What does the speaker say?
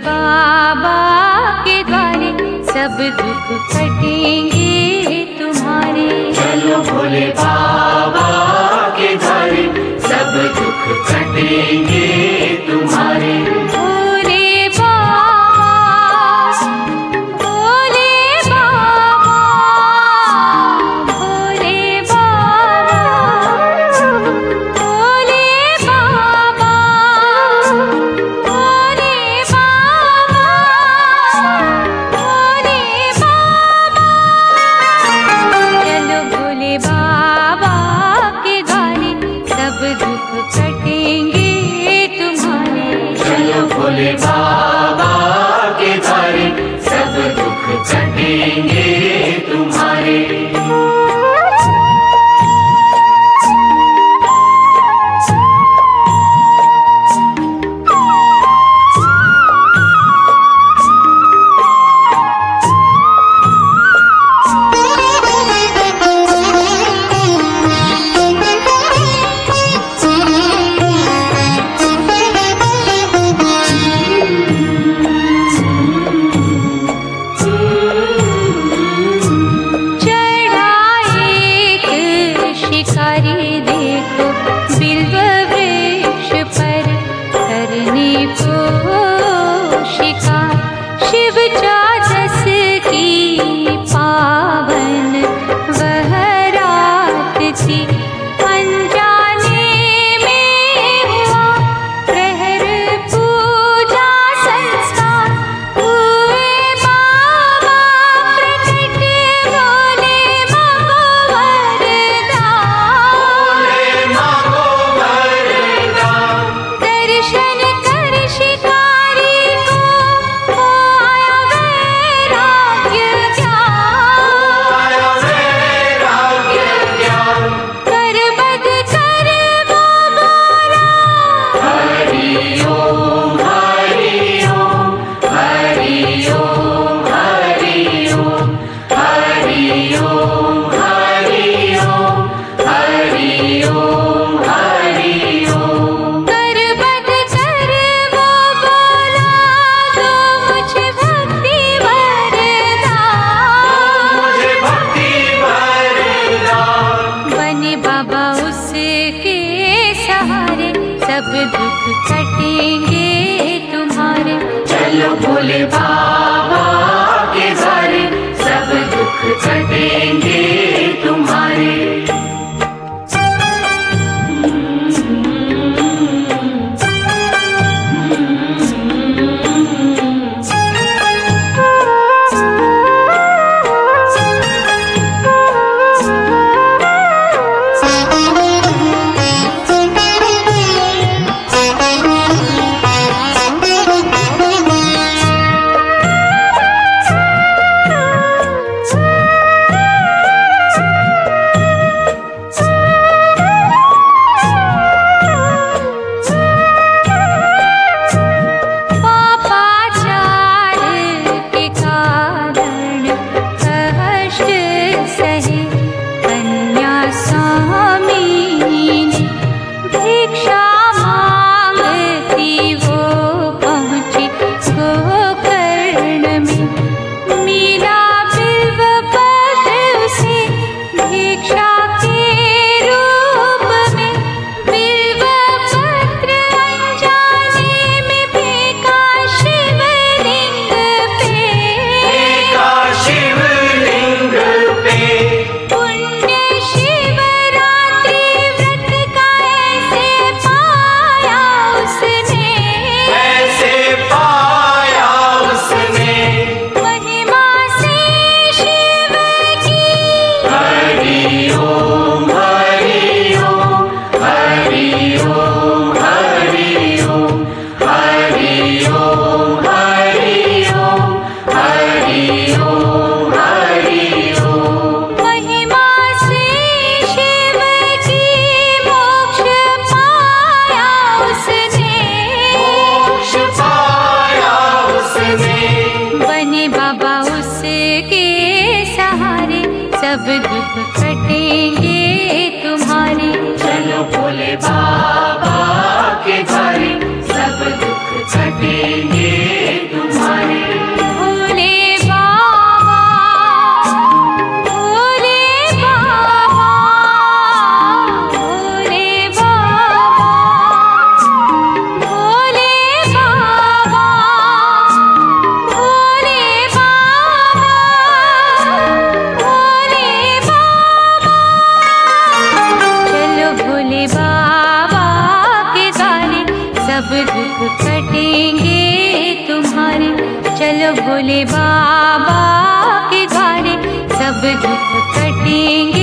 बाबा के द्वारे सब दुख कटेंगे तुम्हारे। चलो भोले बाबा के द्वारे सब दुख कटेंगे तुम्हारे। भोले बाबा, भोले बाबा, भोले बाबा, भोले बाबा, भोले बाबा, भोले बाबा। चलो भोले बाबा के द्वारे सब दुख कटेंगे तुम्हारे। चलो भोले बाबा के द्वारे सब दुख कटेंगे तुम्हारे। शिकारी देखो बिल्व वृक्ष पर करने को शिकार। शिव चौदस की पावन वह रात थी, अनजाने में हुआ प्रहर पूजा संस्कार। हुए बाबा प्रकट बोले दर्शन कर शिकारी को हो आया वैराग्य ज्ञान। कर बद कर वो बोला हरि ओम हरि ओम हरि ओम हरि ओम हरि ओम हरि ओम हरि ओम हरि ओम। कर बद कर वो बोला दो मुझे भक्ति वरदान। मुझे भक्ति वरदान। बने बाबा उसके सहारे सब दुख कटेंगे तुम्हारे। चलो भोले बाबा के द्वारे सब दुख कटेंगे तुम्हारे। चलो भोले बाबा के द्वारे सब दुख कटेंगे